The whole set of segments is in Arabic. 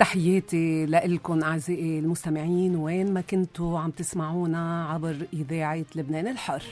تحياتي لإلكم أعزائي المستمعين وين ما كنتوا عم تسمعونا عبر إذاعة لبنان الحر.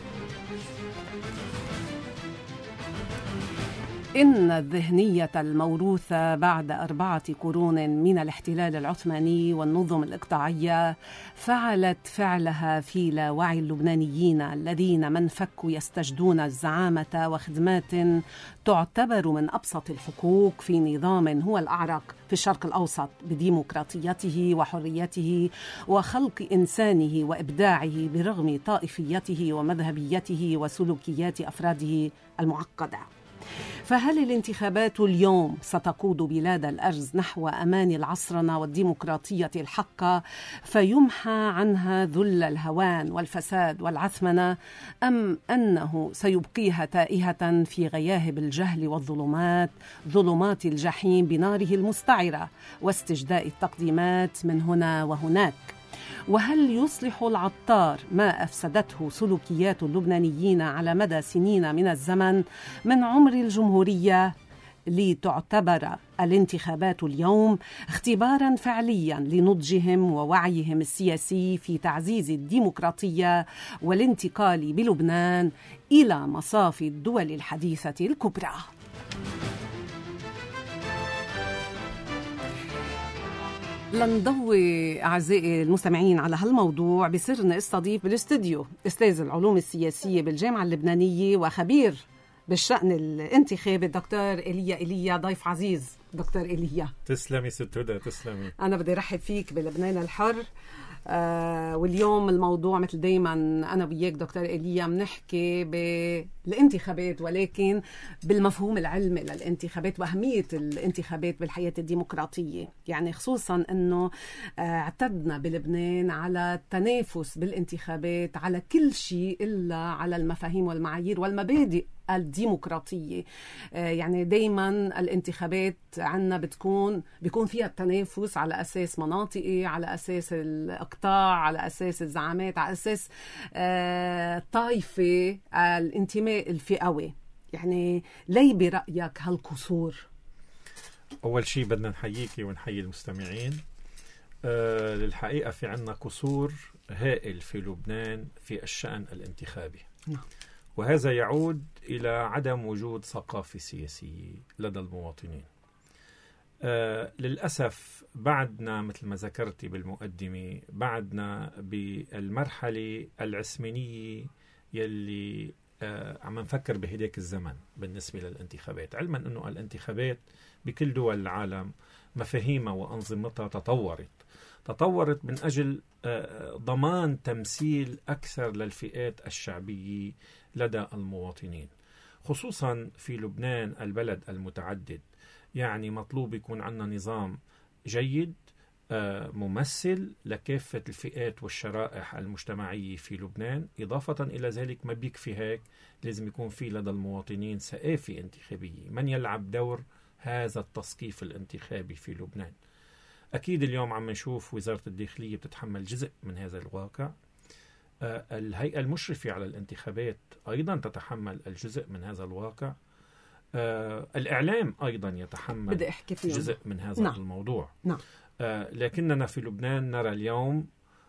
إن الذهنية الموروثة بعد 4 قرون من الاحتلال العثماني والنظم الإقطاعية فعلت فعلها في لاوعي اللبنانيين الذين من فكوا يستجدون الزعامة وخدمات تعتبر من أبسط الحقوق في نظام هو الأعرق في الشرق الأوسط بديمقراطيته وحريته وخلق إنسانه وإبداعه برغم طائفيته ومذهبيته وسلوكيات أفراده المعقدة. فهل الانتخابات اليوم ستقود بلاد الأرز نحو أمان العصرنة والديمقراطية الحقة فيمحى عنها ذل الهوان والفساد والعثمنة، أم أنه سيبقيها تائهة في غياهب الجهل والظلمات، ظلمات الجحيم بناره المستعرة واستجداء التقديمات من هنا وهناك؟ وهل يصلح العطار ما أفسدته سلوكيات اللبنانيين على مدى سنين من الزمن من عمر الجمهورية لتعتبر الانتخابات اليوم اختباراً فعلياً لنضجهم ووعيهم السياسي في تعزيز الديمقراطية والانتقال بلبنان إلى مصاف الدول الحديثة الكبرى؟ لنضوي أعزائي المستمعين على هالموضوع بصرنا استضيف بالاستوديو أستاذ العلوم السياسية بالجامعة اللبنانية وخبير بالشأن الانتخابي الدكتور إيليا، ضيف عزيز. دكتور إيليا، تسلمي ست هدى، تسلمي. أنا بدي أرحب فيك بلبنان الحر. واليوم الموضوع مثل دايما أنا وياك دكتور إيليا بنحكي بالانتخابات، ولكن بالمفهوم العلمي للانتخابات وأهمية الانتخابات بالحياة الديمقراطية. يعني خصوصا أنه اعتدنا بلبنان على التنافس بالانتخابات على كل شيء إلا على المفاهيم والمعايير والمبادئ الديمقراطية. يعني دايما الانتخابات عنا بيكون فيها التنافس على أساس مناطقي، على أساس الإقطاع، على أساس الزعامات، على أساس طائفة، الانتماء الفئوي. يعني ليه برأيك هالقصور؟ أول شيء بدنا نحييكي ونحيي المستمعين. للحقيقة في عنا قصور هائل في لبنان في الشأن الانتخابي. وهذا يعود إلى عدم وجود ثقافة سياسية لدى المواطنين. للأسف بعدنا مثل ما ذكرتي بالمقدمة، بعدنا بالمرحلة العثمانية يلي عم نفكر بهداك الزمن بالنسبة للانتخابات، علما أنه الانتخابات بكل دول العالم مفاهيمها وأنظمتها تطورت من أجل ضمان تمثيل أكثر للفئات الشعبية لدى المواطنين، خصوصا في لبنان البلد المتعدد. يعني مطلوب يكون عندنا نظام جيد ممثل لكافة الفئات والشرائح المجتمعية في لبنان. إضافة إلى ذلك ما بيكفي هيك، لازم يكون في لدى المواطنين ثقافة انتخابية من يلعب دور هذا التثقيف الانتخابي في لبنان. أكيد اليوم عم نشوف وزارة الداخلية بتتحمل جزء من هذا الواقع. الهيئة المشرفة على الانتخابات أيضا تتحمل الجزء من هذا الواقع. الإعلام أيضا يتحمل جزء من هذا الموضوع. لكننا في لبنان نرى اليوم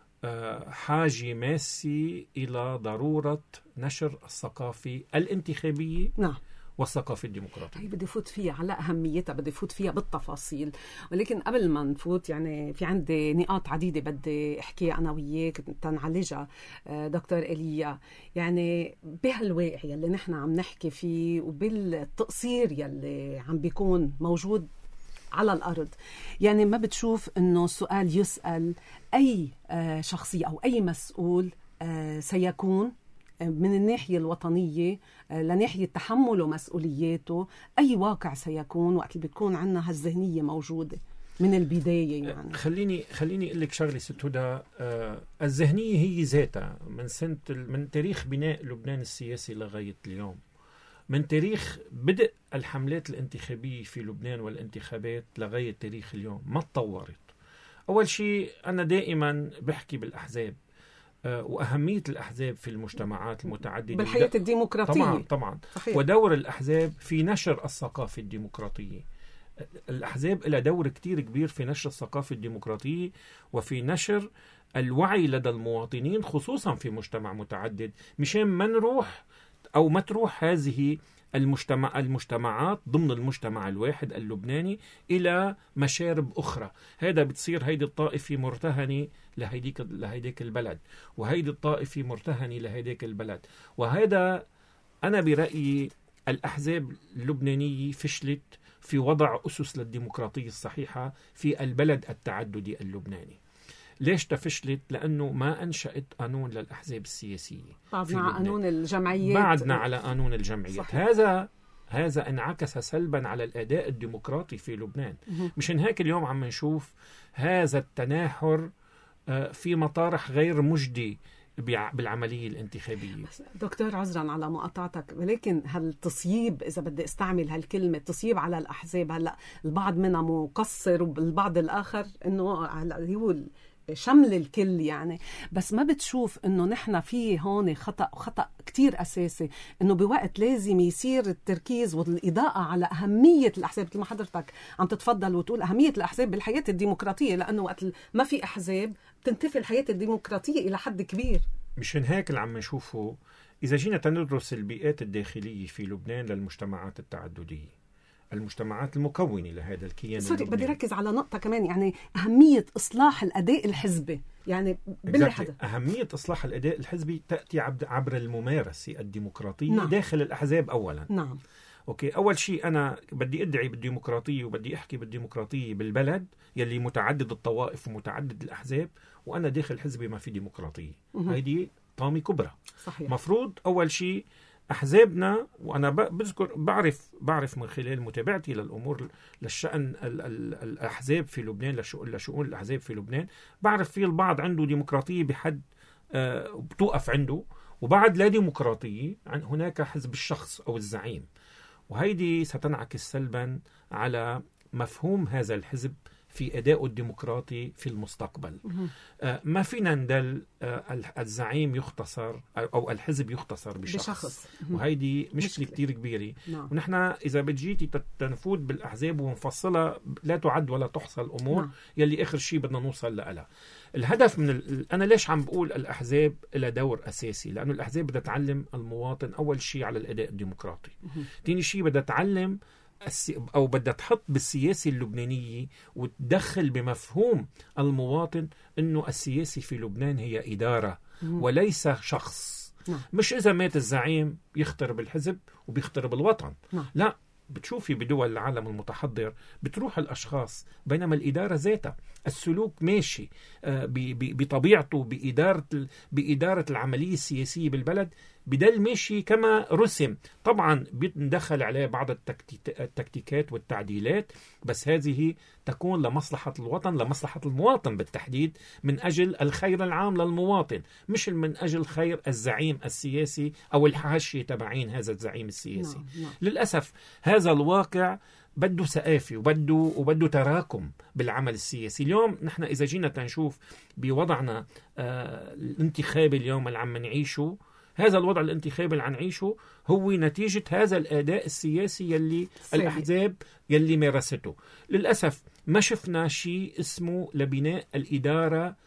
حاجة ماسة إلى ضرورة نشر الثقافة الانتخابية والثقافة الديمقراطية. هي بدي فوت فيها على أهميتها، بدي فوت فيها بالتفاصيل، ولكن قبل ما نفوت يعني في عندي نقاط عديدة بدي أحكيها أنا وياك تنعالجها دكتور إيليا. يعني بهالواقع يلي نحن عم نحكي فيه وبالتقصير يلي عم بيكون موجود على الأرض، يعني ما بتشوف أنه السؤال يسأل أي شخصية أو أي مسؤول سيكون من الناحية الوطنية لناحية تحمله مسؤولياته، أي واقع سيكون وقت اللي بتكون عنا هالذهنية موجودة من البداية. يعني خليني أقول لك شغلة ست هدى. الذهنية هي ذاتها من تاريخ بناء لبنان السياسي لغاية اليوم، من تاريخ بدء الحملات الانتخابية في لبنان والانتخابات لغاية تاريخ اليوم ما تطورت. أول شيء أنا دائما بحكي بالأحزاب وأهمية الأحزاب في المجتمعات المتعددة بالحياة الديمقراطية. طبعا صحيح. ودور الأحزاب في نشر الثقافة الديمقراطية. الأحزاب لها دور كتير كبير في نشر الثقافة الديمقراطية وفي نشر الوعي لدى المواطنين خصوصا في مجتمع متعدد، مشان ما نروح أو ما تروح هذه المجتمعات ضمن المجتمع الواحد اللبناني إلى مشارب أخرى. هذا بتصير هيدي الطائفة مرتهنة لهيديك البلد، وهيدي الطائفة مرتهنة لهيديك البلد. وهذا أنا برأيي الأحزاب اللبنانية فشلت في وضع أسس للديمقراطية الصحيحة في البلد التعددي اللبناني. ليش تفشلت؟ لأنه ما أنشأت قانون للأحزاب السياسية. بعدنا على قانون الجمعيات. بعدنا على قانون الجمعيات. هذا انعكس سلبا على الأداء الديمقراطي في لبنان. مشان هيك اليوم عم نشوف هذا التناحر في مطارح غير مجدي بالعملية الانتخابية. دكتور عذرا على مقاطعتك، ولكن هالتصييب، إذا بدي استعمل هالكلمة، تصييب على الأحزاب، هلأ البعض منها مقصر والبعض الآخر إنه هو شمل الكل يعني. بس ما بتشوف إنه نحن في هون خطأ كتير أساسي، إنه بوقت لازم يصير التركيز والإضاءة على أهمية الأحزاب، مثل ما حضرتك عم تتفضل وتقول أهمية الأحزاب بالحياة الديمقراطية، لأنه وقت ما في أحزاب تنتفي الحياة الديمقراطية إلى حد كبير. مشان هيك اللي عم نشوفه إذا جينا تندرس البيئات الداخلية في لبنان للمجتمعات التعددية، المجتمعات المكونة لهذا الكيان اللبناني. بدي ركز على نقطة كمان، يعني أهمية إصلاح الأداء الحزبي. يعني أهمية إصلاح الأداء الحزبي تأتي عبر الممارسة الديمقراطية داخل الأحزاب أولا. نعم. أوكي، أول شيء أنا بدي أدعي بالديمقراطية وبدي أحكي بالديمقراطية بالبلد يلي متعدد الطوائف ومتعدد الأحزاب، وأنا داخل حزبي ما في ديمقراطية. هيدي طامة كبرى. صحيح. مفروض أول شيء أحزابنا، وأنا بذكر بعرف من خلال متابعتي للأمور للشأن الأحزاب في لبنان، لشؤون الأحزاب في لبنان، بعرف في البعض عنده ديمقراطية بحد بتوقف عنده، وبعد لا ديمقراطية هناك حزب الشخص أو الزعيم، وهيدي ستنعكس سلبا على مفهوم هذا الحزب في أداء الديمقراطي في المستقبل. ما فينا ندل الزعيم يختصر أو الحزب يختصر بشخص. وهيدي مشكلة كتير كبيرة. ونحن إذا بتجيتي تنفوت بالأحزاب ونفصلها لا تعد ولا تحصى الأمور يلي آخر شيء بدنا نوصل لها. الهدف أنا ليش عم بقول الأحزاب لها دور أساسي؟ لأنه الأحزاب بدها تعلم المواطن أول شيء على الأداء الديمقراطي. تاني شيء بدها تعلم أو بدها تحط بالسياسة اللبنانية وتدخل بمفهوم المواطن أنه السياسة في لبنان هي إدارة وليس شخص. مش إذا مات الزعيم يختار بالحزب وبيختار بالوطن. لا، بتشوفي بدول العالم المتحضر بتروح الأشخاص، بينما الإدارة ذاتها السلوك ماشي بطبيعته بإدارة العملية السياسية بالبلد بدل ماشي كما رسم. طبعا بندخل عليه بعض التكتيكات والتعديلات، بس هذه تكون لمصلحة الوطن، لمصلحة المواطن بالتحديد، من أجل الخير العام للمواطن، مش من أجل خير الزعيم السياسي أو الحاشية تبعين هذا الزعيم السياسي. للأسف هذا الواقع بده سقافي وبده تراكم بالعمل السياسي. اليوم نحن إذا جينا تنشوف بوضعنا الانتخابي اليوم اللي عم نعيشه، هذا الوضع الانتخابي اللي عم نعيشه هو نتيجة هذا الأداء السياسي يلي الأحزاب يلي مارسته. للأسف ما شفنا شيء اسمه لبناء الإدارة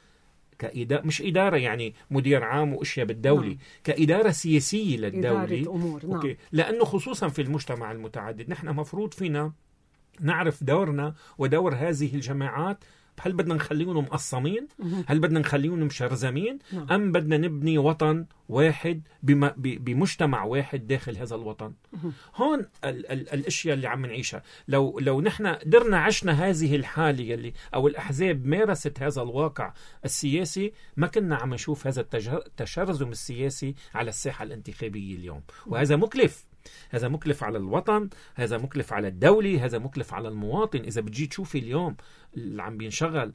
مش إدارة يعني مدير عام وأشياء بالدولة، كإدارة سياسية للدولة. أوكي. لأنه خصوصا في المجتمع المتعدد نحن مفروض فينا نعرف دورنا ودور هذه الجماعات. هل بدنا نخليهم مقصمين؟ هل بدنا نخليهم مشرذمين؟ أم بدنا نبني وطن واحد بمجتمع واحد داخل هذا الوطن؟ هون الاشياء اللي عم نعيشها. لو نحن قدرنا عشنا هذه الحالة اللي أو الأحزاب مارست هذا الواقع السياسي، ما كنا عم نشوف هذا التشرذم السياسي على الساحة الانتخابية اليوم. وهذا مكلف. هذا مكلف على الوطن، هذا مكلف على الدولة، هذا مكلف على المواطن. إذا بتجي تشوفي اليوم اللي عم بينشغل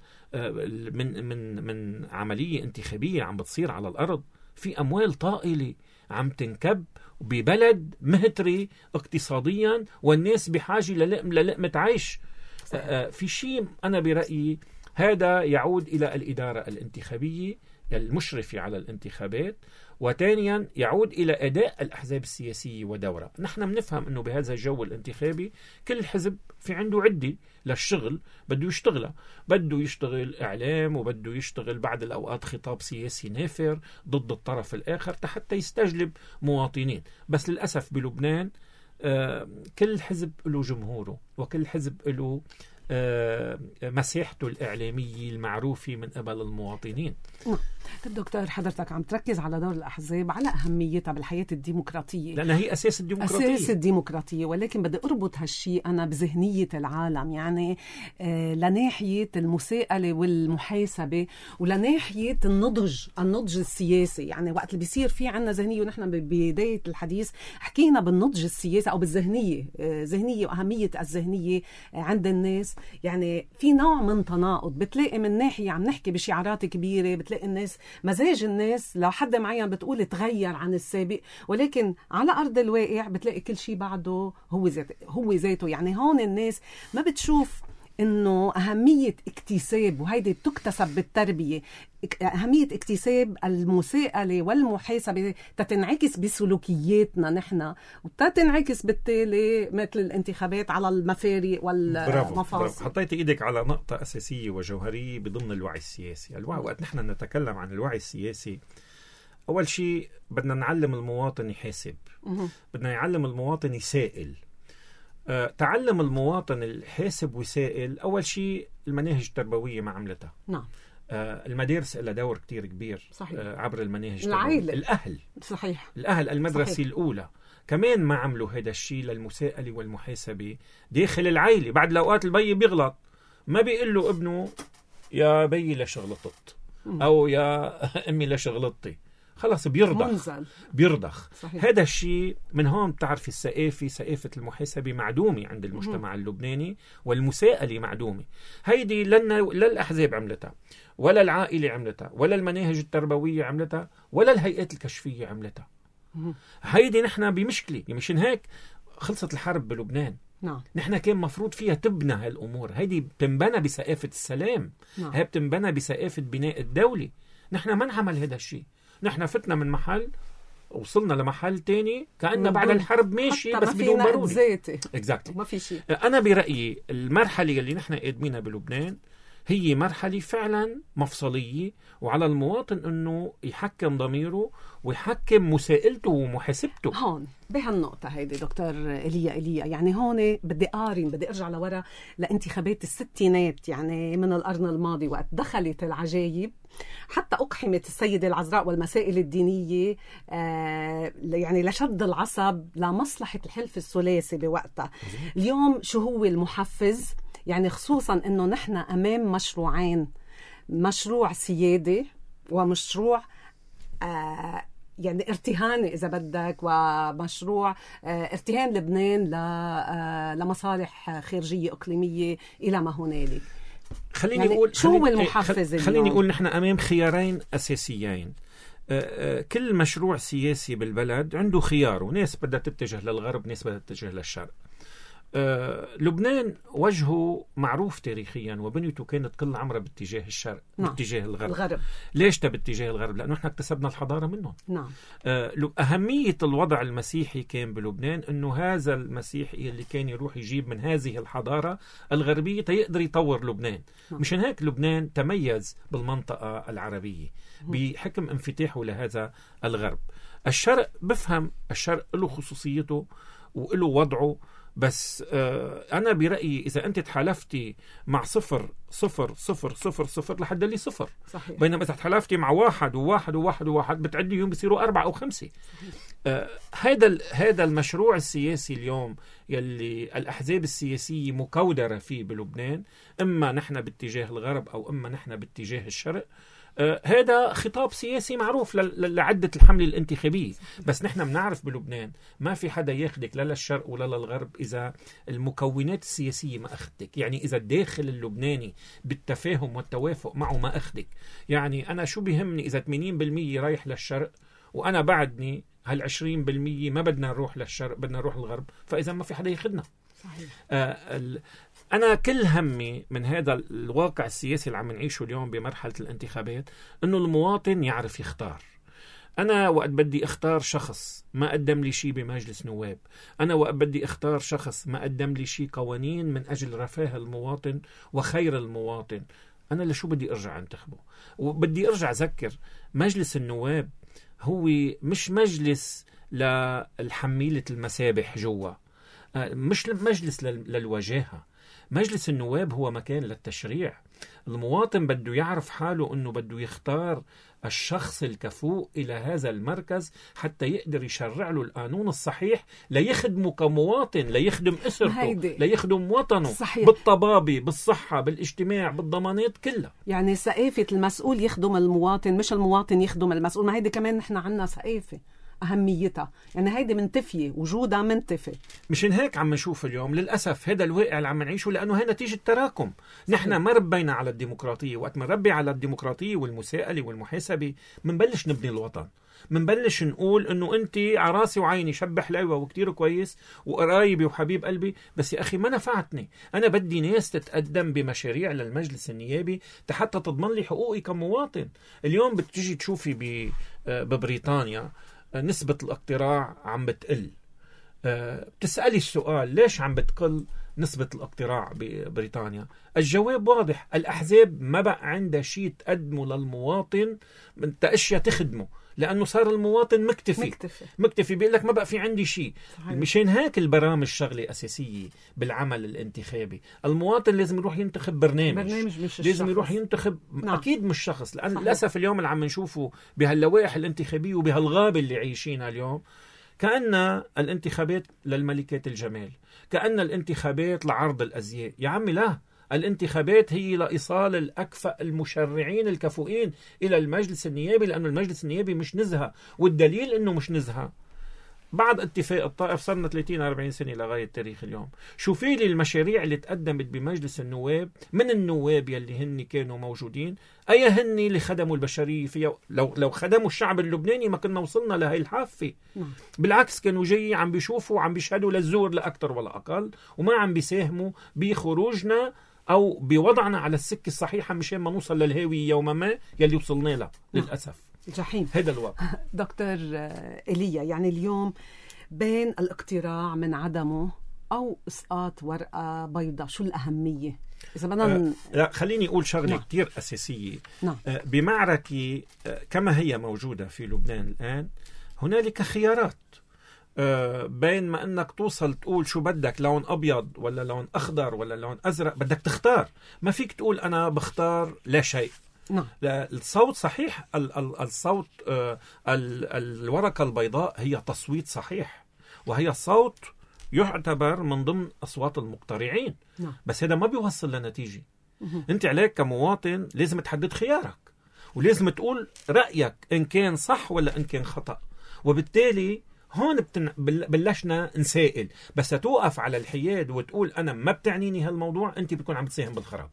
من عملية انتخابية عم بتصير على الأرض، في أموال طائلة عم تنكب ببلد مهتري اقتصاديا والناس بحاجة للقمة عيش. في شيء أنا برأيي هذا يعود إلى الإدارة الانتخابية المشرفة على الانتخابات، وثانيا يعود إلى أداء الأحزاب السياسية ودورها. نحن بنفهم أنه بهذا الجو الانتخابي كل حزب في عنده عدة للشغل بده يشتغلها، بده يشتغل إعلام، وبده يشتغل بعض الأوقات خطاب سياسي نافر ضد الطرف الآخر حتى يستجلب مواطنين. بس للأسف بلبنان كل حزب له جمهوره، وكل حزب له مساحته الإعلامية المعروفة من قبل المواطنين. طيب دكتور، حضرتك عم تركز على دور الأحزاب، على أهميتها بالحياة الديمقراطية، لأنها هي أساس الديمقراطية. أساس الديمقراطية، ولكن بدي أربط هالشي أنا بذهنية العالم، يعني لناحية المساءلة والمحاسبة، ولناحية النضج السياسي. يعني وقت اللي بيصير في عنا ذهنية، ونحن ببداية الحديث حكينا بالنضج السياسي أو بالذهنية، ذهنية وأهمية الذهنية عند الناس. يعني في نوع من تناقض، بتلاقي من ناحية عم نحكي بشعارات كبيرة، بتلاقي الناس مزاج الناس لو حد معين بتقول تغير عن السابق، ولكن على أرض الواقع بتلاقي كل شيء بعده هو ذاته. يعني هون الناس ما بتشوف إنه أهمية اكتساب، وهيدي بتكتسب بالتربية، أهمية اكتساب المساءلة والمحاسبة تتنعكس بسلوكياتنا نحن، وتتنعكس بالتالي مثل الانتخابات على المفارق والمفاصل. برافو. حطيت إيدك على نقطة أساسية وجوهرية بضمن الوعي السياسي. وقت نحن نتكلم عن الوعي السياسي، أول شيء بدنا نعلم المواطن يحاسب، بدنا نعلم المواطن يسائل. تعلم المواطن الحاسب وسائل، أول شيء المناهج التربوية ما عملتها. نعم. المدارس لها دور كتير كبير. صحيح. عبر المناهج العائلة. الأهل. صحيح. الأهل المدرسة صحيح. الأولى كمان ما عملوا هذا الشيء للمساءلة والمحاسبة داخل العائلة. بعد الأوقات البي بيغلط، ما بيقول له ابنه يا بي لشغلطت أو يا أمي لشغلطتي، خلاص بيرضخ. هذا الشيء من هون بتعرف ثقافة المحاسبة معدومة عند المجتمع اللبناني، والمساءلة معدومة. هيدي لا الأحزاب عملتها، ولا العائلة عملتها، ولا المناهج التربوية عملتها، ولا الهيئات الكشفية عملتها. هيدي نحن بمشكلة. مشان هيك خلصت الحرب بلبنان. نحن كان مفروض فيها تبنى هالأمور. هيدي بتنبنى بثقافة السلام. هي بتنبنى بثقافة بناء الدولة. نحن ما نعمل هذا الشيء. نحن فتنا من محل وصلنا لمحل تاني كأننا بعد الحرب ماشي بس بدون ضروري. exactly. ما في شيء. أنا برأيي المرحلة اللي نحن قادمينها بلبنان هي مرحلة فعلا مفصلية، وعلى المواطن أنه يحكم ضميره ويحكم مساءلته ومحاسبته. هون بهالنقطة هيدي دكتور إيليا، يعني هون بدي أرجع لورا لانتخابات الستينات، يعني من القرن الماضي، وقت دخلت العجايب حتى أقحمت السيدة العذراء والمسائل الدينية، يعني لشد العصب لمصلحة الحلف الثلاثي بوقتها. اليوم شو هو المحفز؟ يعني خصوصا أنه نحن أمام مشروعين، مشروع سيادي ومشروع يعني ارتهاني إذا بدك، ومشروع ارتهان لبنان لمصالح خارجية إقليمية إلى ما هنالك. خليني يعني أقول شو هو المحفز؟ خليني أقول نحن أمام خيارين أساسيين. كل مشروع سياسي بالبلد عنده خيار، وناس بدها تتجه للغرب، ناس بدها تتجه للشرق. لبنان وجهه معروف تاريخيا، وبنيته كانت كل عمرها باتجاه الشرق. باتجاه الغرب. ليش باتجاه الغرب؟ لأنه احنا اكتسبنا الحضارة منهم. أهمية الوضع المسيحي كان بلبنان أنه هذا المسيحي اللي كان يروح يجيب من هذه الحضارة الغربية تيقدر يطور لبنان. مشان هيك لبنان تميز بالمنطقة العربية بحكم انفتاحه لهذا الغرب. الشرق بفهم، الشرق له خصوصيته وله وضعه، بس أنا برأيي إذا أنت تحالفتي مع 0.000 لحد اللي 0. صحيح. بينما إذا تحالفتي مع 1 و1 و1 و1 بتعدي يوم بيصيروا 4 أو 5. هذا المشروع السياسي اليوم يلي الأحزاب السياسية مكودرة فيه بلبنان، إما نحن باتجاه الغرب أو إما نحن باتجاه الشرق. هذا خطاب سياسي معروف لعدة الحملة الانتخابية. بس نحن بنعرف بلبنان ما في حدا ياخدك لا للشرق ولا للغرب إذا المكونات السياسية ما أخدك. يعني إذا الداخل اللبناني بالتفاهم والتوافق معه ما أخدك. يعني أنا شو بيهمني إذا 80% رايح للشرق وأنا بعدني هال20% ما بدنا نروح للشرق، بدنا نروح للغرب، فإذا ما في حدا ياخدنا. صحيح. أنا كل همي من هذا الواقع السياسي اللي عم نعيشه اليوم بمرحلة الانتخابات إنه المواطن يعرف يختار. أنا وقت بدي أختار شخص ما قدم لي شيء بمجلس نواب، أنا وقت بدي أختار شخص ما قدم لي شيء قوانين من أجل رفاه المواطن وخير المواطن، أنا لشو بدي أرجع أنتخبه؟ وبدي أرجع أذكر مجلس النواب هو مش مجلس للحميلة المسابح جوا، مش مجلس للوجاهة. مجلس النواب هو مكان للتشريع. المواطن بده يعرف حاله أنه بده يختار الشخص الكفؤ إلى هذا المركز حتى يقدر يشرع له القانون الصحيح ليخدمه كمواطن، ليخدم أسرته، ليخدم وطنه. صحيح. بالطبابة، بالصحة، بالاجتماع، بالضمانات كلها. يعني ثقافة المسؤول يخدم المواطن، مش المواطن يخدم المسؤول. ما هيدي كمان نحن عنا ثقافة أهميتها، يعني هيدي منتفية، وجودها منتفي. مشان هيك عم نشوف اليوم للأسف هذا الواقع اللي عم نعيشه، لأنه هي نتيجة تراكم. نحن ما ربينا على الديمقراطية. وقت ما نربي على الديمقراطية والمساءلة والمحاسبة منبلش نبني الوطن، منبلش نقول انه انت عراسي وعيني شب حلاوة وكتير كويس وقرايبي وحبيب قلبي، بس يا اخي ما نفعتني. انا بدي ناس تتقدم بمشاريع للمجلس النيابي حتى تضمن لي حقوقي كمواطن. اليوم بتجي تشوفي ببريطانيا نسبة الاقتراع عم بتقل. بتسألي السؤال ليش عم بتقل نسبة الاقتراع ببريطانيا؟ الجواب واضح، الأحزاب ما بقى عندها شيء تقدمه للمواطن من أشياء تخدمه، لأنه صار المواطن مكتفي بيقول لك ما بقى في عندي شيء. مشان هيك البرامج شغلة أساسية بالعمل الانتخابي. المواطن لازم يروح ينتخب برنامج مش لازم الشخص. يروح ينتخب أكيد مش شخص، لأن للأسف اليوم اللي عم نشوفه بهاللوائح الانتخابية وبهالغابة اللي عايشينها اليوم، كأن الانتخابات للملكات الجمال، كأن الانتخابات لعرض الأزياء. يا عمي لا، الانتخابات هي لإيصال الأكفأ المشرعين الكفؤين إلى المجلس النيابي، لأن المجلس النيابي مش نزهة، والدليل أنه مش نزهة بعد اتفاق الطائف صرنا 30-40 سنة لغاية تاريخ اليوم. شوفي لي المشاريع اللي تقدمت بمجلس النواب من النواب يلي هن كانوا موجودين، أي هن اللي خدموا البشرية فيها. لو خدموا الشعب اللبناني ما كنا وصلنا لهي الحافة. بالعكس كانوا جاي عم بيشوفوا وعم بيشهدوا للزور لا أكتر ولا أقل، وما عم بيساهموا بخروجنا أو بوضعنا على السكة الصحيحة مشان ما نوصل للهاوية يوم ما يلي وصلنا لها للأسف. جحيم. هذا الواقع. دكتور إيليا، يعني اليوم بين الاقتراع من عدمه أو إسقاط ورقة بيضاء، شو الأهمية؟ إذا بدنا لا خليني أقول شغلة كتير أساسية. بمعركة كما هي موجودة في لبنان الآن، هنالك خيارات بين ما أنك توصل تقول شو بدك، لون أبيض ولا لون أخضر ولا لون أزرق، بدك تختار. ما فيك تقول أنا بختار لا شيء. الصوت صحيح، الصوت الورقة البيضاء هي تصويت صحيح، وهي صوت يعتبر من ضمن أصوات المقترعين. بس هذا ما بيوصل لنتيجة. أنت عليك كمواطن لازم تحدد خيارك، ولازم تقول رأيك إن كان صح ولا إن كان خطأ. وبالتالي هون بلشنا نسائل. بس توقف على الحياد وتقول أنا ما بتعنيني هالموضوع، أنت بتكون عم تساهم بالخراب.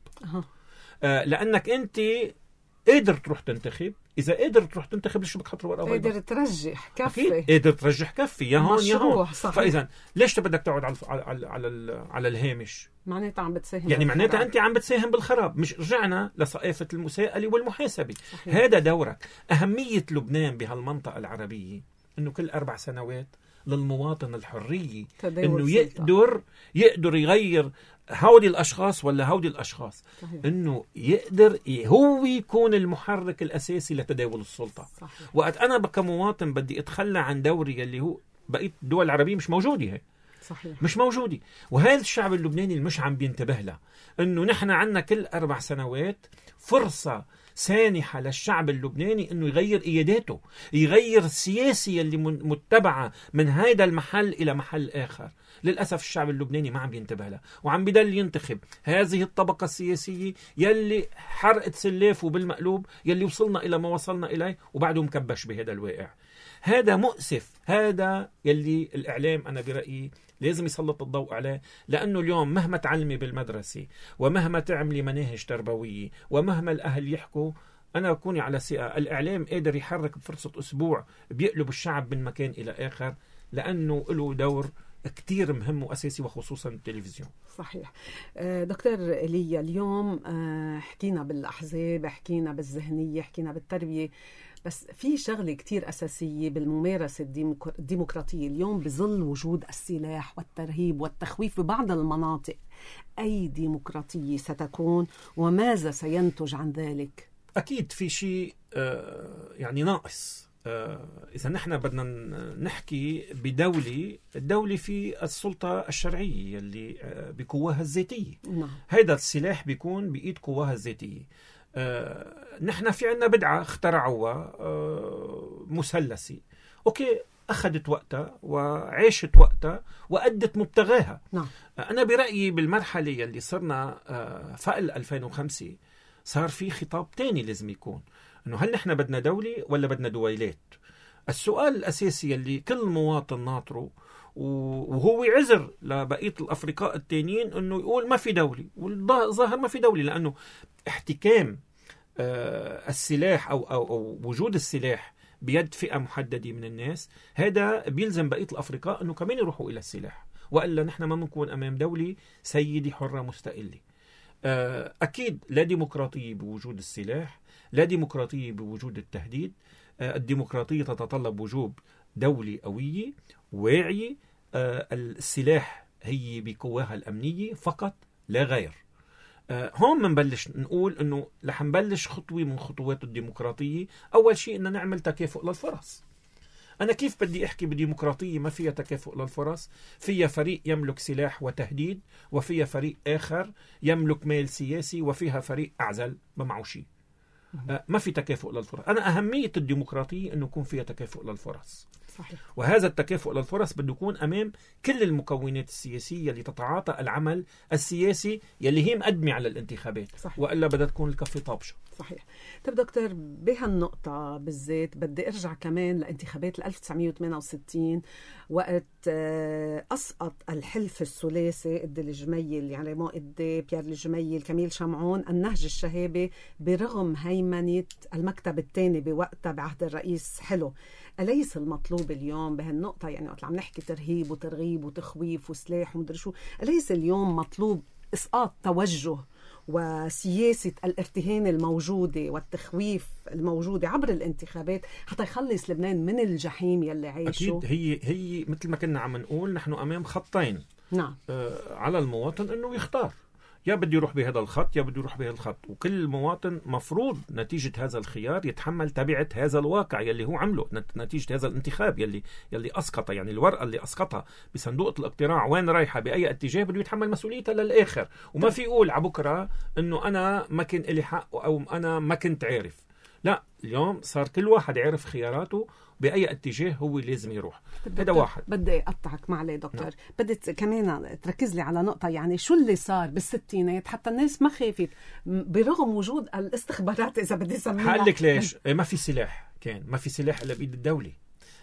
لأنك أنت قادر تروح تنتخب. إذا قادر تروح تنتخب ليش بدك تحط ورقة بيضاء؟ قادر ترجح كفي. أكيد قادر ترجح كفي، يا هون يا هون. فإذا ليش بدك تقعد على الهامش؟ معناتها عم بتساهم، يعني معناتها أنت عم بتساهم بالخراب. مش رجعنا لثقافة المساءلة والمحاسبة. هذا دورك. أهمية لبنان بهالمنطقة العربية إنه كل 4 سنوات للمواطن الحرية إنه يقدر يغير هودي الأشخاص ولا هودي الأشخاص. إنه يقدر هو يكون المحرك الأساسي لتداول السلطة. وقت أنا كمواطن بدي أتخلى عن دوري اللي هو بقية الدول العربية مش موجودة هي. صحيح. مش موجودة. وهذا الشعب اللبناني اللي مش عم بينتبه له إنه نحن عنا كل 4 سنوات فرصة سانحة للشعب اللبناني إنه يغير قياداته، يغير السياسة اللي متبعة من هذا المحل إلى محل آخر. للأسف الشعب اللبناني ما عم ينتبه له، وعم بدل ينتخب هذه الطبقة السياسية يلي حرقت سلافه بالمقلوب، يلي وصلنا إلى ما وصلنا إليه وبعده مكبش بهذا الواقع. هذا مؤسف. هذا يلي الإعلام أنا برأيي لازم يسلط الضوء عليه، لأنه اليوم مهما تعلمي بالمدرسة ومهما تعملي مناهج تربوية ومهما الأهل يحكوا، أنا أكوني على ثقة الإعلام قادر يحرك بفرصة أسبوع بيقلب الشعب من مكان إلى آخر، لأنه له دور كتير مهم وأساسي، وخصوصا التلفزيون. صحيح. دكتور إيليا، اليوم حكينا بالأحزاب، حكينا بالذهنية، حكينا بالتربية، بس في شغلة كتير أساسية بالممارسة الديمقراطية اليوم بظل وجود السلاح والترهيب والتخويف ببعض المناطق. أي ديمقراطية ستكون وماذا سينتج عن ذلك؟ أكيد في شيء يعني ناقص. إذا نحن بدنا نحكي الدولة في السلطة الشرعية اللي بقواها الذاتية. هيدا السلاح بيكون بإيد قواها الذاتية. نحن في عنا بدعة اخترعوها مثلثة، أوكي، أخذت وقتها وعيشت وقتها وأدت مبتغاها. أنا برأيي بالمرحلة اللي صرنا فقل 2005 صار في خطاب تاني لازم يكون، إنه هل نحن بدنا دولة ولا بدنا دويلات؟ السؤال الأساسي اللي كل مواطن ناطره، وهو عذر لبقية الأفريقاء التانيين إنه يقول ما في دولة، والظاهر ما في دولة، لأنه احتكام السلاح أو وجود السلاح بيد فئة محددة من الناس، هذا بيلزم بقية الأفريقاء إنه كمان يروحوا إلى السلاح، وإلا نحن ما بنكون أمام دولة سيدة حرة مستقلة. أكيد لا ديمقراطية بوجود السلاح، لا ديمقراطية بوجود التهديد. الديمقراطية تتطلب وجود دولة قوية واعية. السلاح هي بقواها الأمنية فقط لا غير. هون منبلش نقول إنه رح نبلش خطوة من خطوات الديمقراطية. أول شيء إن نعمل تكافؤ للفرص. أنا كيف بدي أحكي بديمقراطية ما فيها تكافؤ للفرص؟ فيها فريق يملك سلاح وتهديد، وفيها فريق آخر يملك ميل سياسي، وفيها فريق أعزل ما معه شيء. ما في تكافؤ للفرص. أنا أهمية الديمقراطية أنه يكون فيها تكافؤ للفرص. صحيح. وهذا التكافؤ للفرص بده يكون أمام كل المكونات السياسية اللي تتعاطى العمل السياسي يلي هي مقدمة على الانتخابات. صحيح. وإلا بدها تكون الكفة طابشة. صحيح. طب دكتور، بهالنقطة بالذات بدي أرجع كمان لانتخابات 1968 وقت أسقط الحلف الثلاثي إدي الجميل، يعني ريمون إدي، بيير الجميل، كميل شمعون، النهج الشهابي برغم هيمنة المكتب الثاني بوقتها بعهد الرئيس حلو. أليس المطلوب اليوم بهالنقطة، يعني وقت عم نحكي ترهيب وترغيب وتخويف وسلاح ومدري شو، أليس اليوم مطلوب إسقاط توجه وسياسة الارتهان الموجودة والتخويف الموجودة عبر الانتخابات حتى يخلص لبنان من الجحيم يلي عايشه؟ أكيد هي مثل ما كنا عم نقول، نحن أمام خطين. نعم. على المواطن أنه يختار، يا بدي يروح بهذا الخط يا بدي يروح بهذا الخط، وكل مواطن مفروض نتيجة هذا الخيار يتحمل تبعة هذا الواقع يلي هو عمله، نتيجة هذا الانتخاب يلي أسقطها، يعني الورقة اللي أسقطها بصندوق الاقتراع وين رايحة بأي اتجاه بده يتحمل مسؤوليتها للآخر، وما في يقول عبكرة أنه أنا ما كنت إلي حق أو أنا ما كنت عارف. لا، اليوم صار كل واحد عارف خياراته بأي اتجاه هو لازم يروح. هذا واحد. بدي أقطعك معلي دكتور. نعم. بدي كمان تركز لي على نقطة، يعني شو اللي صار بالستينات حتى الناس ما خافت برغم وجود الاستخبارات، إذا بدي سميها. هقول لك ليش. ما في سلاح، ما في سلاح إلا بإيد الدولة.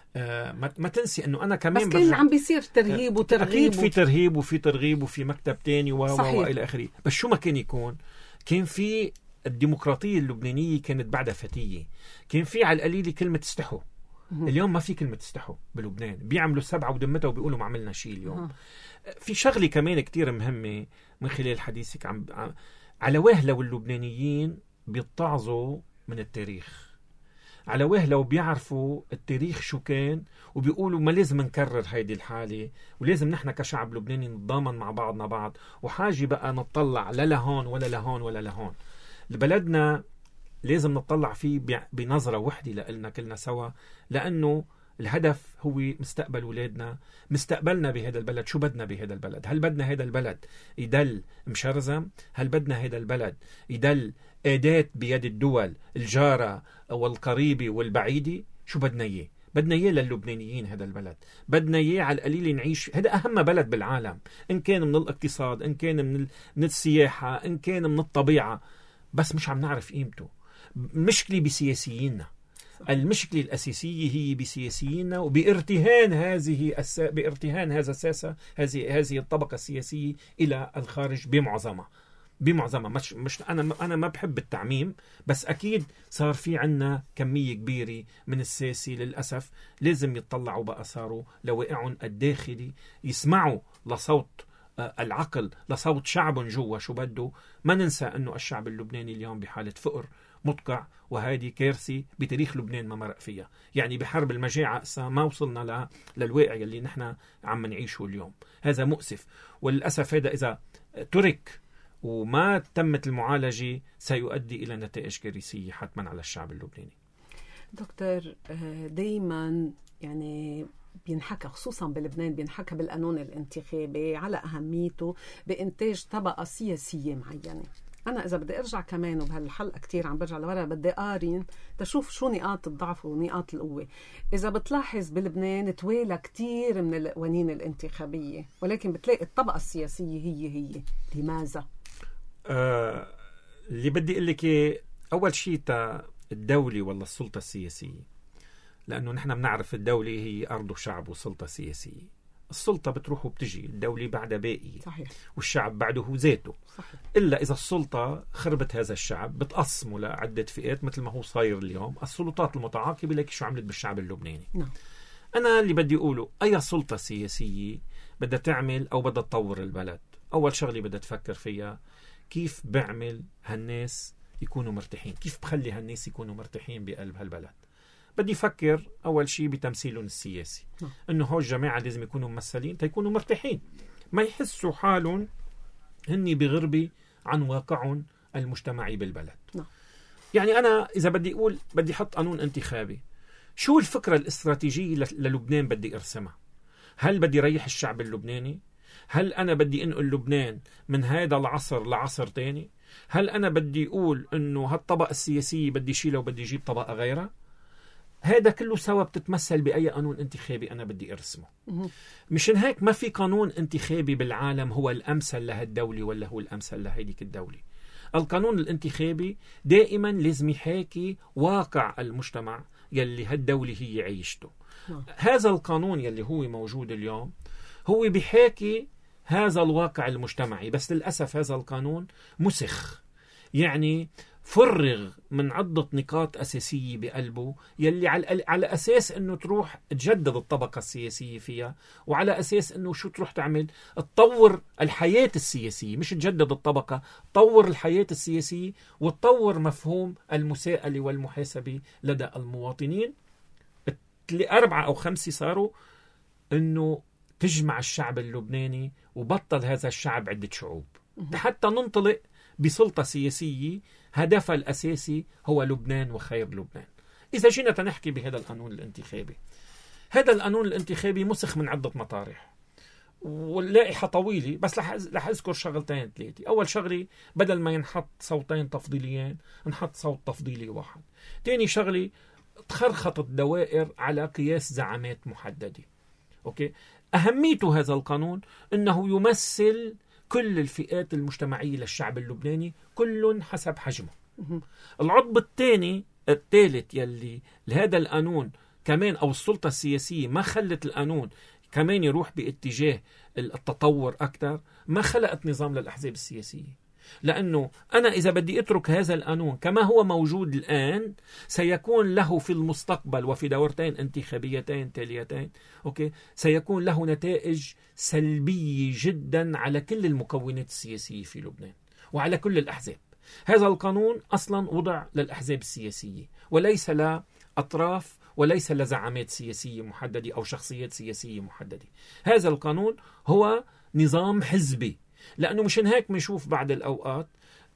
ما تنسي انه انا كمان بس كان عم بيصير ترهيب وترغيب. اكيد في ترهيب وفي ترغيب وفي مكتب تاني والى اخره، بس شو ما كان يكون، كان في الديمقراطية اللبنانية كانت بعدها فتية، كان في على القليل كلمة استحوا. اليوم ما في كلمة استحوا بلبنان، بيعملوا السبعة ودمتها وبيقولوا ما عملنا شيء اليوم. في شغلة كمان كتير مهمة من خلال حديثك على وهلة واللبنانيين بيتعظوا من التاريخ، على وهلة وبيعرفوا التاريخ شو كان، وبيقولوا ما لازم نكرر هيدي الحالة، ولازم نحن كشعب لبناني نتضامن مع بعضنا بعض، وحاجة بقى نطلع لا لهون ولا لهون ولا لهون. لبلدنا لازم نطلع فيه بنظرة وحدة لنا كلنا سوا، لأنه الهدف هو مستقبل أولادنا، مستقبلنا بهذا البلد. شو بدنا بهذا البلد؟ هل بدنا هذا البلد يدل مشرزم؟ هل بدنا هذا البلد يدل أداة بيد الدول الجارة والقريبة والبعيدة؟ شو بدنا إياه؟ بدنا إياه للبنانيين هذا البلد، بدنا إياه على القليل نعيش. هذا أهم بلد بالعالم، إن كان من الاقتصاد، إن كان من السياحة، إن كان من الطبيعة، بس مش عم نعرف قيمته. مشكلة بسياسييننا، المشكلة الأساسية هي بسياسييننا وبارتهان بارتهان هذا الساسة، هذه الطبقة السياسية إلى الخارج بمعظمها. بمعظمها. مش انا ما بحب التعميم، بس اكيد صار في عنا كميه كبيره من الساسي للاسف لازم يتطلعوا باثاره لواقعهم الداخلي، يسمعوا لصوت العقل، لصوت شعب جوا شو بده. ما ننسى انه الشعب اللبناني اليوم بحاله فقر مدقع، وهذه كارثه بتاريخ لبنان ما مرق فيها. يعني بحرب المجاعه ما وصلنا للواقع اللي نحن عم نعيشه اليوم. هذا مؤسف، وللاسف هذا اذا ترك وما تمت المعالجة سيؤدي إلى نتائج كارثية حتما على الشعب اللبناني. دكتور، دايما يعني بينحكى خصوصا بلبنان، بينحكى بالقانون الانتخابي على أهميته بإنتاج طبقة سياسية معينة. أنا إذا بدي أرجع كمان، وبهالحلقة كتير عم برجع لورا، بدي أقارن تشوف شو نقاط الضعف ونقاط القوة. إذا بتلاحظ بلبنان توالى كتير من القوانين الانتخابية، ولكن بتلاقي الطبقة السياسية هي. لماذا؟ اللي بدي أقول لك أول شيء الدولة ولا السلطة السياسية، لأنه نحن بنعرف الدولة هي أرض وشعب وسلطة سياسية. السلطة بتروح وبتجي، الدولة بعدها باقية. صحيح. والشعب بعده هو ذاته. صحيح. إلا إذا السلطة خربت هذا الشعب بتقسمه لعدة فئات مثل ما هو صاير اليوم. السلطات المتعاقبة لك شو عملت بالشعب اللبناني. نعم. أنا اللي بدي أقوله، أي سلطة سياسية بدها تعمل أو بدها تطور البلد، أول شغلة بدها تفكر فيها كيف بعمل هالناس يكونوا مرتاحين، كيف بخلي هالناس يكونوا مرتاحين بقلب هالبلد. بدي أفكر أول شيء بتمثيلهم السياسي. إنه هو الجماعة لازم يكونوا ممثلين تيكونوا مرتاحين، ما يحسوا حالهم هني بغربة عن واقعهم المجتمعي بالبلد. يعني أنا إذا بدي أقول بدي أحط قانون انتخابي، شو الفكرة الاستراتيجية للبنان بدي أرسمها؟ هل بدي ريح الشعب اللبناني؟ هل أنا بدي أنقل لبنان من هذا العصر لعصر تاني؟ هل أنا بدي أقول أنه هالطبقة السياسية بدي شيلها وبدي أجيب طبقة غيرها؟ هذا كله سوا بتتمثل بأي قانون انتخابي أنا بدي أرسمه. مشان هيك ما في قانون انتخابي بالعالم هو الأمثل لهالدولة ولا هو الأمثل لهيديك الدولة. القانون الانتخابي دائما لازم يحاكي واقع المجتمع يلي هالدولة هي عيشته. هذا القانون يلي هو موجود اليوم هو بيحاكي هذا الواقع المجتمعي، بس للأسف هذا القانون مسخ، يعني فرغ من عدة نقاط أساسية بقلبه يلي على أساس أنه تروح تجدد الطبقة السياسية فيها، وعلى أساس أنه شو تروح تعمل تطور الحياة السياسية، مش تجدد الطبقة، تطور الحياة السياسية وتطور مفهوم المساءلة والمحاسبة لدى المواطنين. 4 أو 5 صاروا أنه تجمع الشعب اللبناني وبطل هذا الشعب عدة شعوب، حتى ننطلق بسلطة سياسية هدفها الأساسي هو لبنان وخير لبنان. إذا جينا تنحكي بهذا القانون الانتخابي، هذا القانون الانتخابي مسخ من عدة مطارح واللائحة طويلة، بس رح أذكر شغلتين 3. أول شغلة، بدل ما ينحط صوتين تفضيليين نحط صوت تفضيلي واحد. تاني شغلة، تخرخط الدوائر على قياس زعامات محددة. أوكي، أهميته هذا القانون أنه يمثل كل الفئات المجتمعية للشعب اللبناني، كل حسب حجمه. العضو الثالث يلي لهذا القانون كمان، أو السلطة السياسية ما خلت القانون كمان يروح باتجاه التطور أكثر، ما خلقت نظام للأحزاب السياسية. لأنه أنا إذا بدي أترك هذا القانون كما هو موجود الآن، سيكون له في المستقبل وفي دورتين انتخابيتين تاليتين سيكون له نتائج سلبية جدا على كل المكونات السياسية في لبنان وعلى كل الأحزاب. هذا القانون أصلا وضع للأحزاب السياسية وليس لأطراف وليس لزعامات سياسية محددة أو شخصيات سياسية محددة. هذا القانون هو نظام حزبي، لأنه مشان هيك بنشوف بعض الأوقات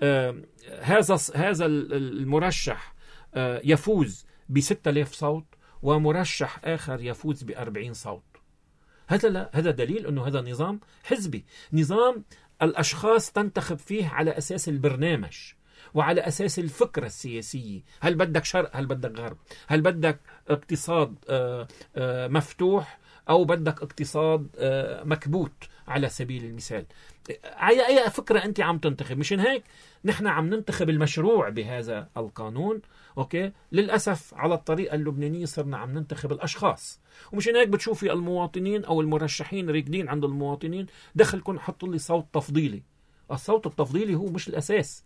هذا المرشح يفوز ب6000 صوت ومرشح آخر يفوز ب40 صوت. هذا دليل أنه هذا نظام حزبي، نظام الأشخاص تنتخب فيه على أساس البرنامج وعلى أساس الفكرة السياسية. هل بدك شرق، هل بدك غرب، هل بدك اقتصاد مفتوح أو بدك اقتصاد مكبوت على سبيل المثال. أي فكرة أنت عم تنتخب. مشان هيك نحن عم ننتخب المشروع بهذا القانون. للأسف على الطريقة اللبنانية صرنا عم ننتخب الأشخاص، ومشان هيك بتشوفي المواطنين أو المرشحين راكدين عند المواطنين، دخلكم حطوا لي صوت تفضيلي. الصوت التفضيلي هو مش الأساس.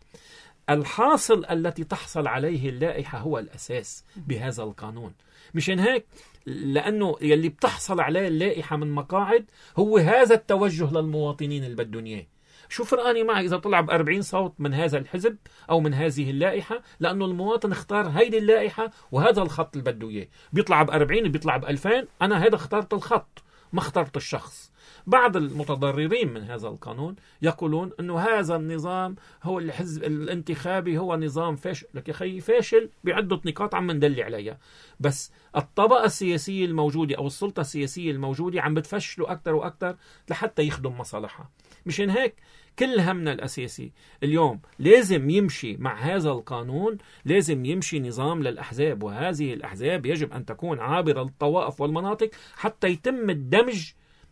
الحاصل التي تحصل عليه اللائحة هو الأساس بهذا القانون. مشان هيك لأنه يلي بتحصل عليه اللائحة من مقاعد هو هذا التوجه للمواطنين اللي بدهم إياه. شو فرقاني معي إذا طلع ب40 صوت من هذا الحزب أو من هذه اللائحة، لأنه المواطن اختار هيدي اللائحة وهذا الخط اللي بده إياه. بيطلع ب40 بيطلع ب2000، أنا هذا اخترت الخط ما اخترت الشخص. بعض المتضررين من هذا القانون يقولون أنه هذا النظام هو الحزب الانتخابي هو نظام فاشل. لك يا أخي فاشل بعدة نقاط عم ندلي عليها، بس الطبقة السياسية الموجودة أو السلطة السياسية الموجودة عم بتفشلوا أكثر وأكثر لحتى يخدم مصالحها. مشان هيك كل همنا الأساسي اليوم لازم يمشي مع هذا القانون، لازم يمشي نظام للأحزاب، وهذه الأحزاب يجب أن تكون عابرة للطوائف والمناطق حتى يتم الدمج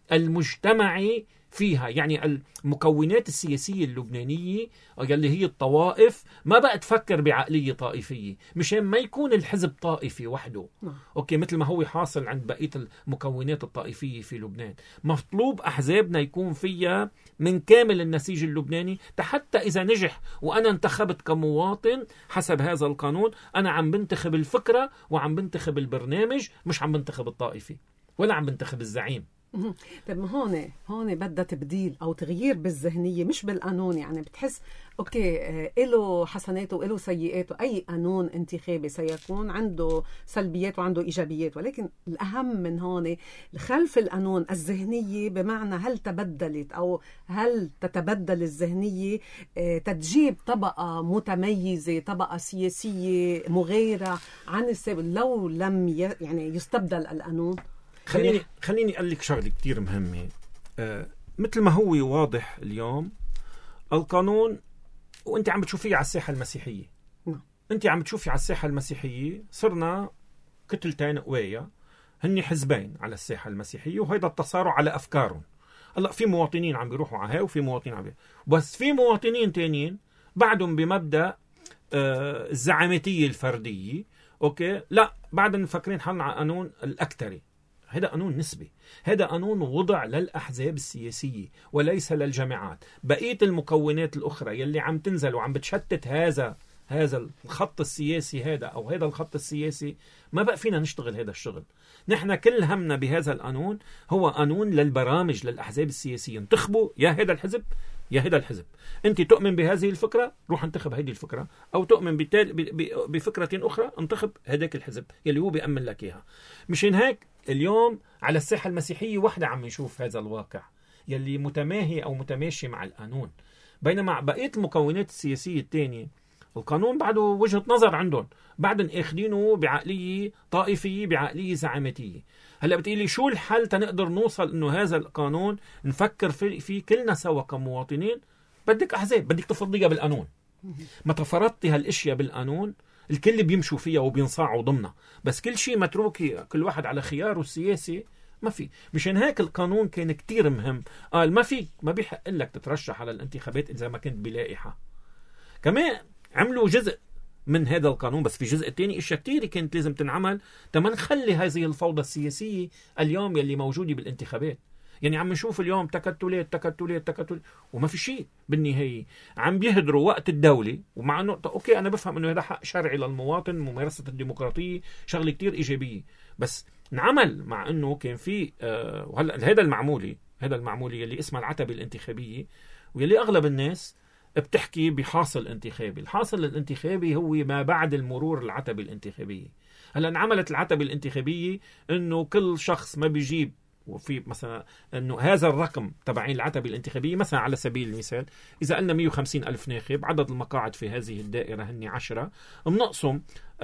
المجتمعي فيها. يعني المكونات السياسية اللبنانية اللي هي الطوائف ما بقى تفكر بعقلية طائفية، مشان ما يكون الحزب طائفي وحده أوكي مثل ما هو حاصل عند بقية المكونات الطائفية في لبنان. مطلوب أحزابنا يكون فيها من كامل النسيج اللبناني، حتى إذا نجح وأنا انتخبت كمواطن حسب هذا القانون أنا عم بنتخب الفكرة وعم بنتخب البرنامج، مش عم بنتخب الطائفي ولا عم بنتخب الزعيم. طيب هون بدها تبديل او تغيير بالذهنيه مش بالقانون. يعني بتحس اوكي له حسناته وله سيئاته، اي قانون انتخابي سيكون عنده سلبيات وعنده ايجابيات، ولكن الاهم من هون خلف القانون الذهنيه، بمعنى هل تبدلت او هل تتبدل الذهنيه تجيب طبقه متميزه، طبقه سياسيه مغايره عن السابق لو لم يعني يستبدل القانون. خليني أقول لك شغلة كتير مهمة. مثل ما هو واضح اليوم القانون، وانت عم بتشوفيه على الساحة المسيحية. انت عم بتشوفي على الساحة المسيحية صرنا كتلتين قوية، هني حزبين على الساحة المسيحية، وهيدا التصارع على أفكارهم. هلا في مواطنين عم بيروحوا على هاي وفي مواطنين عم بس في مواطنين تانيين بعدهم بمبدأ الزعامتية الفردية. اوكي لا بعدهم مفكرين حالنا على قانون الأكتري. هذا قانون نسبي، هذا قانون وضع للأحزاب السياسية وليس للجماعات. بقية المكونات الأخرى يلي عم تنزل وعم بتشتت هذا الخط السياسي هذا أو هذا الخط السياسي، ما بقى فينا نشتغل هذا الشغل. نحن كل همنا بهذا القانون هو قانون للبرامج للأحزاب السياسية. انتخبوا يا هذا الحزب يا هذا الحزب. انت تؤمن بهذه الفكرة روح انتخب هذه الفكرة، او تؤمن بفكرة اخرى انتخب هذاك الحزب يلي هو بيأمن لك اياها. مشان هيك اليوم على الساحة المسيحية وحدة عم نشوف هذا الواقع يلي متماهي او متماشي مع القانون، بينما بقية المكونات السياسية الثانية القانون بعده وجهة نظر عندهم، بعدهم اخدينه بعقلية طائفية بعقلية زعامتية. هلا بتقولي شو الحل تنقدر نوصل انه هذا القانون نفكر فيه كلنا سوا كمواطنين؟ بدك احزاب، بدك تفرضيها بالقانون. ما تفرضتي هالاشياء بالقانون الكل بيمشوا فيها وبينصاعوا ضمنها، بس كل شيء متروكي كل واحد على خياره السياسي ما في. مشان هيك القانون كان كتير مهم. قال ما بيحق لك تترشح على الانتخابات اذا ما كنت بلائحة. كمان عملوا جزء من هذا القانون، بس في جزء تاني اشياء كتير كانت لازم تنعمل تما نخلي هذه الفوضى السياسية اليوم يلي موجودة بالانتخابات. يعني عم نشوف اليوم تكتلات وما في شيء بالنهاية. عم بيهدروا وقت الدولة، ومع انه اوكي انا بفهم انه هذا حق شرعي للمواطن، ممارسة الديمقراطية شغلة كتير ايجابية، بس نعمل مع انه كان في وهلا هذا المعمولي اللي اسمها العتبة الانتخابية، واللي اغلب الناس بتحكي بحاصل انتخابي. الحاصل الانتخابي هو ما بعد المرور العتبة الانتخابية. هلا انعملت العتبة الانتخابية انه كل شخص ما بيجيب، وفي مثلا انه هذا الرقم تبعين العتبة الانتخابية، مثلا على سبيل المثال اذا قلنا 150 ألف ناخب، عدد المقاعد في هذه الدائرة هني 10، بنقسم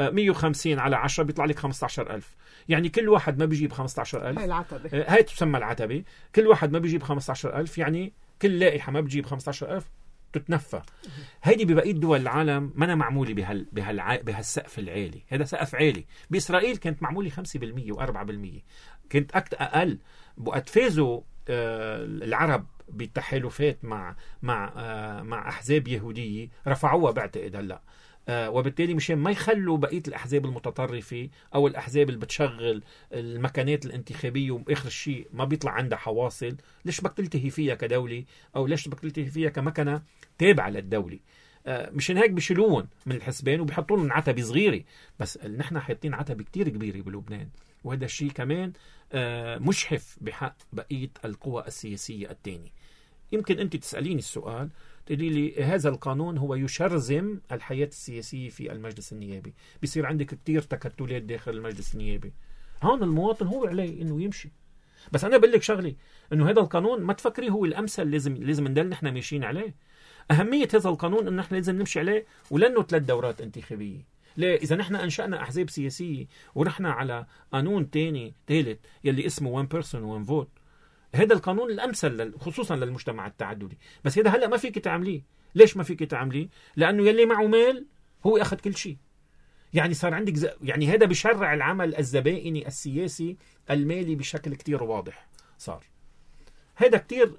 150 على 10 بيطلع لك 15,000. يعني كل واحد ما بيجيب 15,000، هاي تسمى العتبة. كل واحد ما بيجيب 15,000 يعني كل لائحة ما بيجيب 15,000 تتنفى. هيدي ببقية دول العالم ما أنا معمولة بهالسقف العالي. هذا سقف عالي. بإسرائيل كانت معمولة 5% و4%، كانت أقل. وقت فازوا العرب بالتحالفات مع أحزاب يهودية رفعوها بعتقد. هلا وبالتالي مشان ما يخلوا بقية الأحزاب المتطرفة أو الأحزاب اللي بتشغل المكانات الانتخابية وآخر الشيء ما بيطلع عندها حواصل، ليش بدك تلتهي فيها كدولة أو ليش بدك تلتهي فيها كمكنة تابعة للدولة؟ مشان هيك بيشيلون من الحسبان وبيحطوا لهم عتبة صغيرة. بس نحن حاطين عتبة كتير كبيرة بلبنان، وهذا الشيء كمان مشحف بحق بقية القوى السياسية التانية. يمكن أنت تسأليني السؤال تقولي لي هذا القانون هو يشرذم الحياة السياسية في المجلس النيابي، بيصير عندك كتير تكتلات داخل المجلس النيابي. هون المواطن هو عليه إنه يمشي. بس أنا بقول لك شغلي، إنه هذا القانون ما تفكري هو الأمثل لازم ندل نحن ماشيين عليه. أهمية هذا القانون إنه نحن لازم نمشي عليه ولأنه 3 دورات انتخابية. ليه؟ إذا نحن أنشأنا أحزاب سياسية ونحن على قانون تاني ثالث يلي اسمه one person one vote، هذا القانون الأمثل خصوصا للمجتمع التعددي. بس هذا هلأ ما فيك تعمليه. ليش ما فيك تعمليه؟ لأنه يلي معه مال هو أخذ كل شيء. يعني صار عندك يعني هذا بشرع العمل الزبائني السياسي المالي بشكل كتير واضح. صار هذا كتير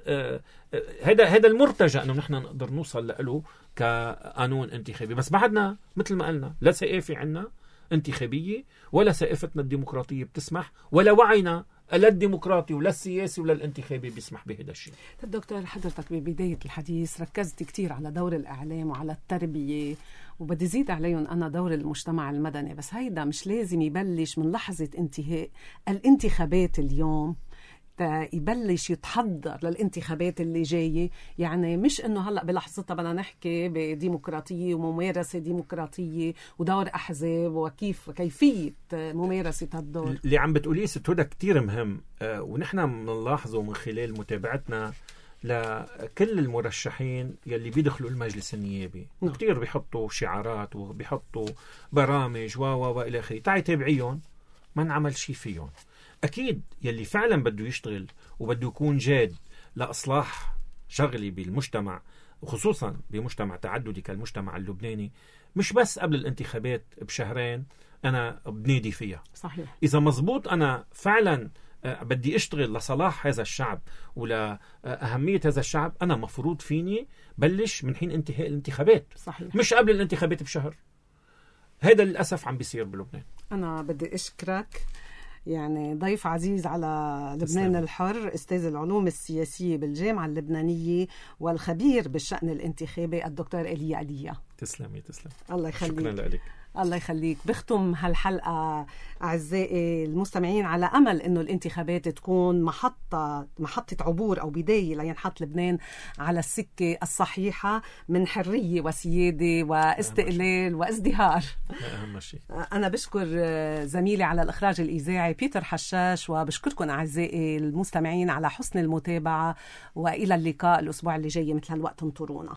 هذا المرتجى انه نحن نقدر نوصل له كقانون انتخابي. بس بعدنا مثل ما قلنا لا ثقافه عنا انتخابيه ولا ثقافتنا الديمقراطيه بتسمح، ولا وعينا لا الديمقراطي ولا السياسي ولا الانتخابي بيسمح بهذا الشيء. طب دكتور، حضرتك ببداية الحديث ركزت كتير على دور الإعلام وعلى التربية، وبدي زيد عليهم أنا دور المجتمع المدني. بس هيدا مش لازم يبلش من لحظة انتهاء الانتخابات اليوم يبلش يتحضر للانتخابات اللي جاية؟ يعني مش انه هلأ بلحظتها بدنا نحكي بديمقراطية وممارسة ديمقراطية ودور أحزاب وكيفية ممارسة هالدور. اللي عم بتقوليه ست هدى كتير مهم، ونحن بنلاحظه من خلال متابعتنا لكل المرشحين يلي بيدخلوا المجلس النيابي. كتير بيحطوا شعارات وبيحطوا برامج وإلى آخره. تعي تابعيهم ما نعمل شيء فيهم. أكيد يلي فعلا بده يشتغل وبده يكون جاد لإصلاح شغلي بالمجتمع، وخصوصا بمجتمع تعددي كالمجتمع اللبناني، مش بس قبل الانتخابات بشهرين أنا بنادي فيها. صحيح. إذا مزبوط أنا فعلا بدي أشتغل لصلاح هذا الشعب ولأهمية هذا الشعب، أنا مفروض فيني بلش من حين انتهاء الانتخابات. صحيح. مش قبل الانتخابات بشهر. هذا للأسف عم بيصير بلبنان. أنا بدي أشكرك، يعني ضيف عزيز على لبنان الحر، أستاذ العلوم السياسية بالجامعة اللبنانية والخبير بالشأن الانتخابي الدكتور إيليا عليا. تسلمي. الله يخليك. شكرا لك. الله يخليك. بختم هالحلقة أعزائي المستمعين على أمل أنه الانتخابات تكون محطة عبور أو بداية لينحط لبنان على السكة الصحيحة من حرية وسيادة واستقلال وازدهار. أهم شيء. أنا بشكر زميلي على الإخراج الإذاعي بيتر حشاش، وبشكركم أعزائي المستمعين على حسن المتابعة، وإلى اللقاء الأسبوع اللي جاي مثل هالوقت. انطرونا.